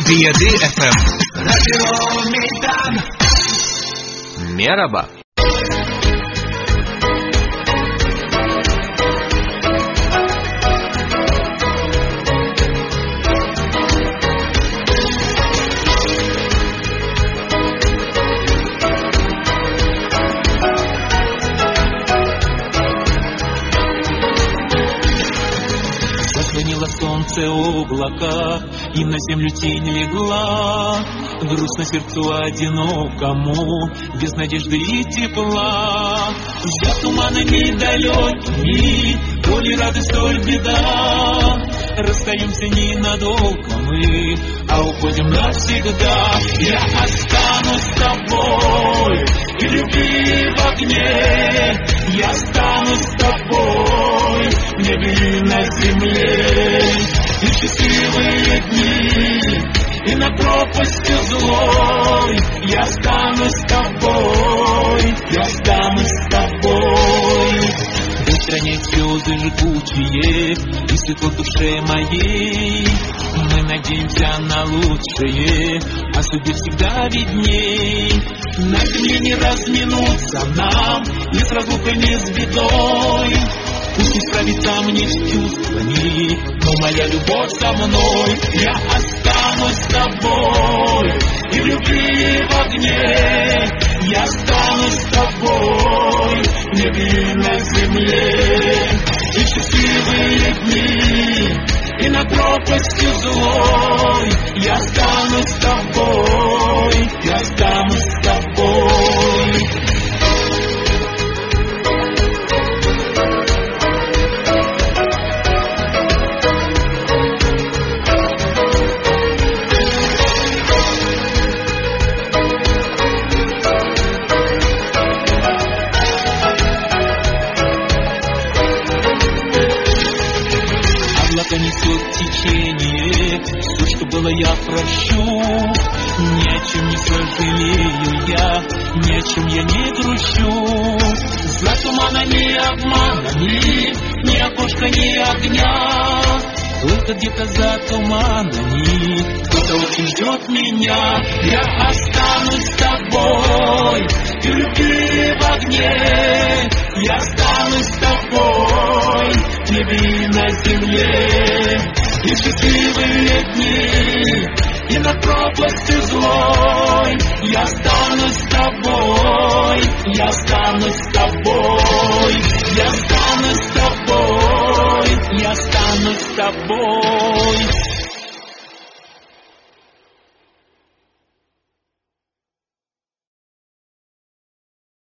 Piyade FM Radio Meydan. Merhaba. Заклонило солнце облака, и на землю тень легла. Грустно сердцу одинокому, без надежды и тепла. За туманами далекими, то ли радость, то ли беда. Расстаемся ненадолго мы, а уходим навсегда. Я останусь с тобой, и любви в огне. Я останусь с тобой, в небе и на земле. И счастливые дни, и на пропасти злой. Я останусь с тобой, я останусь с тобой. В стране слезы жгучие, и светло в душе моей. Мы надеемся на лучшее, а судьбе всегда видней. На земле не разминуться нам, ни с разлукой, ни с бедой. Пусть не справится мне с чувствами, но моя любовь со мной. Я останусь с тобой, и в любви в огне. Я останусь с тобой, в небе и на земле. И счастливые дни, и на пропасти злой. Я останусь с тобой, я останусь с тобой. Несет течение, все, что было, я прощу. Ни о чем не сожалею я, ни о чем я не грущу. За туманами, обманами, ни окошка, ни огня. Только где-то за туманами кто-то очень ждет меня. Я останусь с тобой, и в любви в огне. Я останусь с тобой, в небе и на земле. И счастливые дни, и на пропасти злой. Я останусь с тобой, я останусь с тобой.